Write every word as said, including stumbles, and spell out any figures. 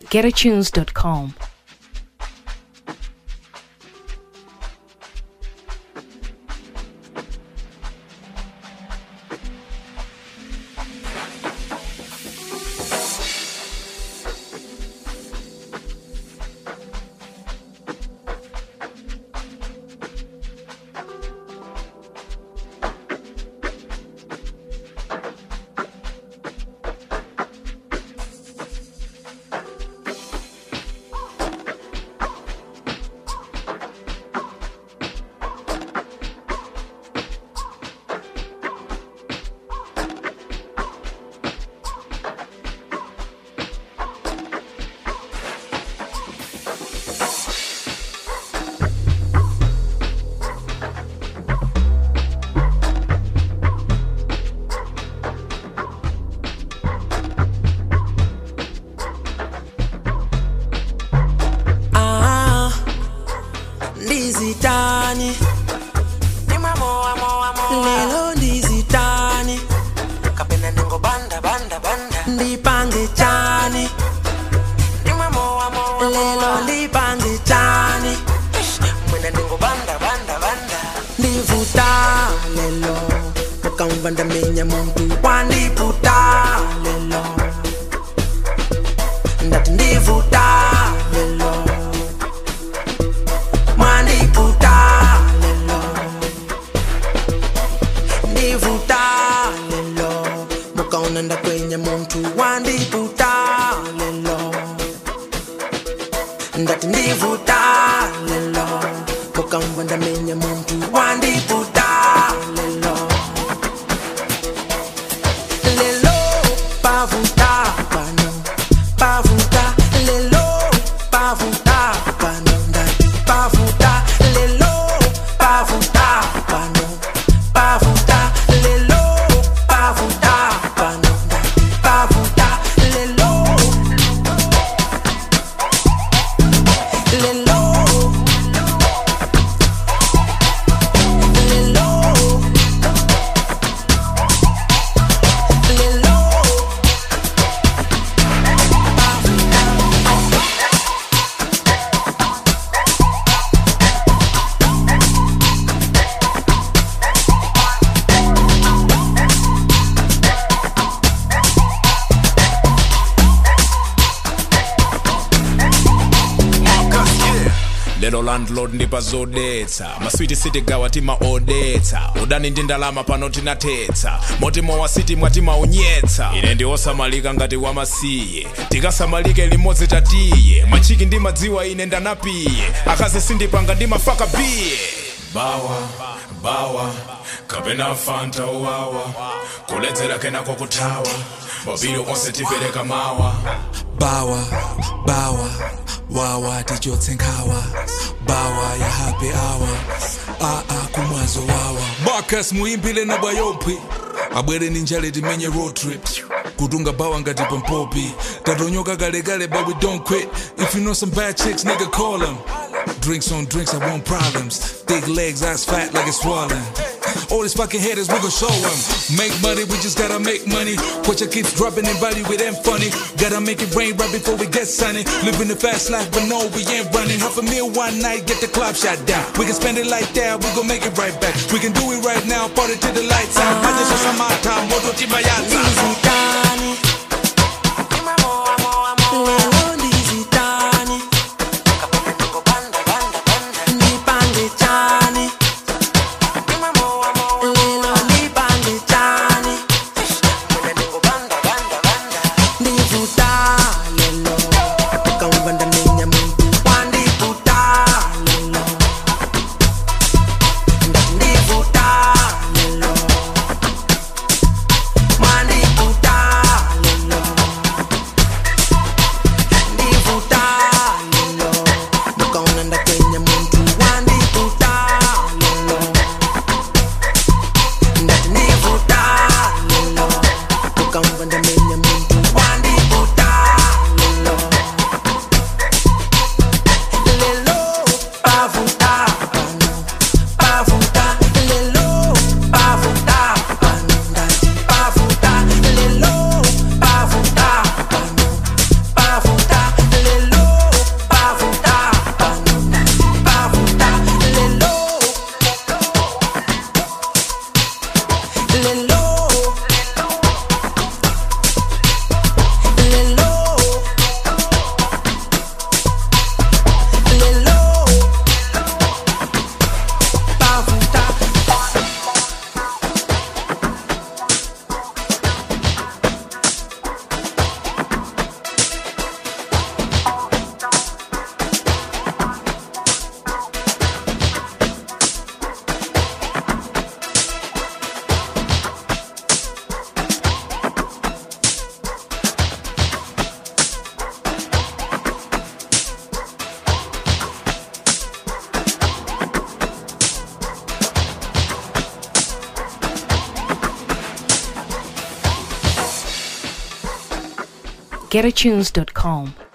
get a tunes dot com. Ndizitani lelo ndizitani kapena ningo banda banda banda ndipange chani lelo ndipange chani mwena ningo banda banda banda ndivuta lelo mukamva ndamenya muntu wandiputa lelo ndati ndivuta lelo nanda kwenye muntu wandiputa lelo ndati ndivuta lelo mukamva ndamenya muntu wandiputa lelo lelo pavuta pano pavuta lelo pavuta pano ndati pavuta lelo pavuta pano pavuta lelo pavuta Lelo landlord ndipazodetsa maswiti city gawati maodetsa udani ndindalama pano tinatetsa motimo wa city mwati maunyetsa ine ndiosamalika ngati wamasiye tikasamalike limodzi tatiye machiki ndi madziwa ine ndanapiye akazi sindipanga ndi mafaka biye bawa bawa kapena fanta uwawa kuledzera kena kwa kutawa wabili onse tipereka mawa bawa bawa wawa tichotsenkawa bawa ya happy hour aa kumwazo wawa Marcus muimbile na bayopi abwere ninjale timenye road trip kutunga bawa ngati pompopi tatonyoka gale gale but we don't quit if you know some bad chicks nigga call them drinks on drinks I want problems thick legs ass fat like it's swollen all these fucking haters we gon' show them make money we just gotta make money Quacha keeps dropping in body with them funny gotta make it rain right before we get sunny living the fast life but no we ain't running half a meal one night get the club shut down we can spend it like that we gon' make it right back we can do it right now party till the lights out I just want some more time moto tibayata Money puta getatunes dot com.